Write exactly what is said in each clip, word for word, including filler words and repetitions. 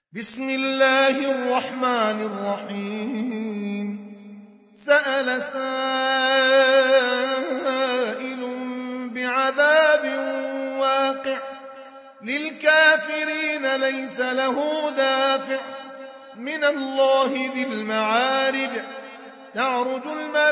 بسم الله الرحمن الرحيم سأل سائل بعذاب واقع للكافرين ليس له دافع من الله ذي المعارج تعرج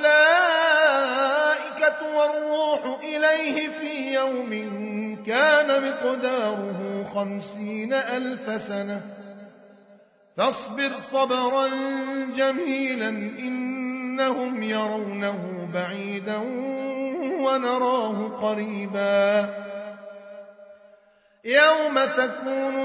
الملائكة والروح إليه في يوم كان مقداره خمسين ألف سنة فاصبر صبرا جميلا إنهم يرونه بعيدا ونراه قريبا يوم تكون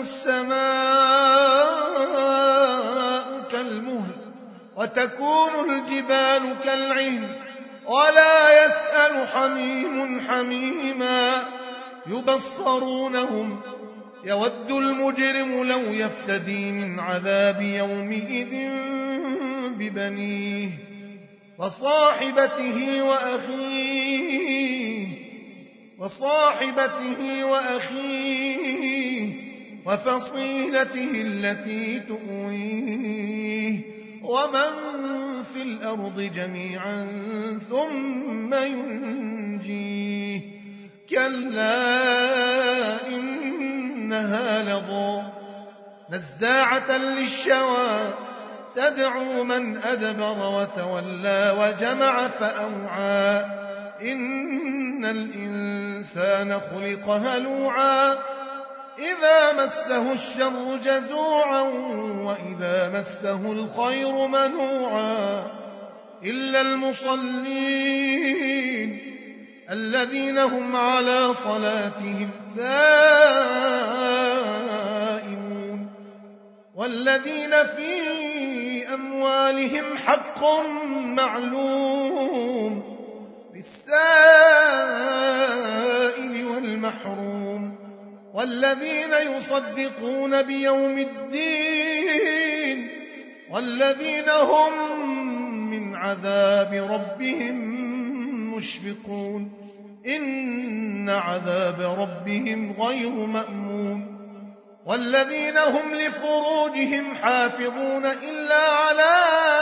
السماء كالمهل وتكون الجبال كالعهن ولا يسأل حميم حميما يبصرونهم يود المجرم لو يفتدي من عذاب يومئذ ببنيه وصاحبته وأخيه وصاحبته وأخيه وفصيلته التي تؤويه ومن في الأرض جميعا ثم ينجيه كلا إنها لظى نزاعة للشوى تدعو من أدبر وتولى وجمع فأوعى إن الإنسان خلق هلوعا إذا مسه الشر جزوعا وإذا مسه الخير منوعا إلا المصلين الذين هم على صلاتهم دائمون والذين في أموالهم حق معلوم للسائل والمحروم والذين يصدقون بيوم الدين والذين هم من عذاب ربهم مشفقون إن عذاب ربهم غير مأمون والذين هم لفروجهم حافظون إلا على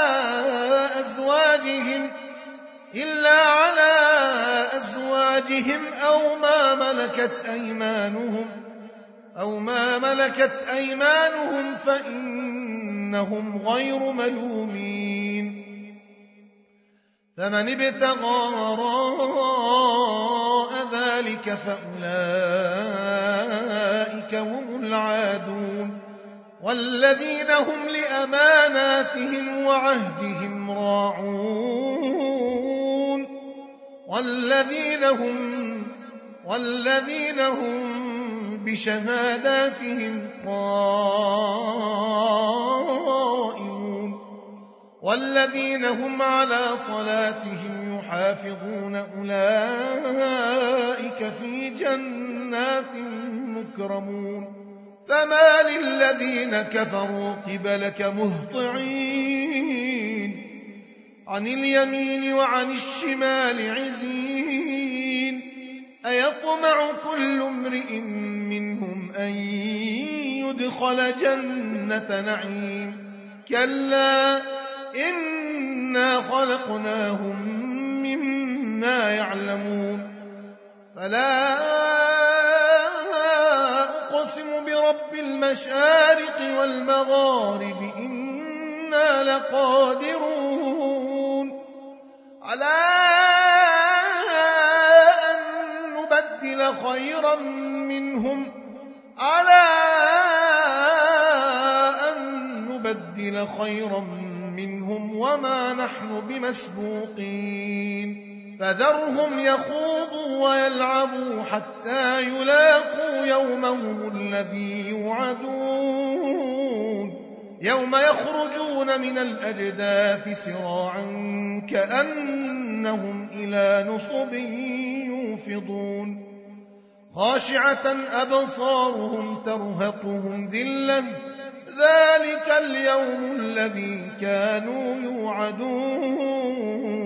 أزواجهم إلا على أزواجهم أو ما ملكت أيمانهم أو ما ملكت أيمانهم فإنهم غير ملومين فمن ابتغى وراء ذلك فأولئك هم العادون والذين هم لأماناتهم وعهدهم راعون والذين هم والذين هم بشهاداتهم قائمون والذين هم على صلاتهم يحافظون أولئك في جنات مكرمون فما للذين كفروا قبلك مهطعين عن اليمين وعن الشمال عزين أيطمع كل امرئ منهم أن يدخل جنة نعيم كلا إنا خلقناهم مما يعلمون فلا أقسم برب المشارق والمغارب إنا لقادرون على أن نبدل خيرا منهم على أن نبدل خيرا منهم وما نحن بمسبوقين فذرهم يخوضوا ويلعبوا حتى يلاقوا يومهم الذي يوعدون يوم يخرجون من الأجداث سراعا كأنهم إلى نصب يوفضون خاشعة أبصارهم ترهقهم ذلة ذلك اليوم الذي كانوا يوعدون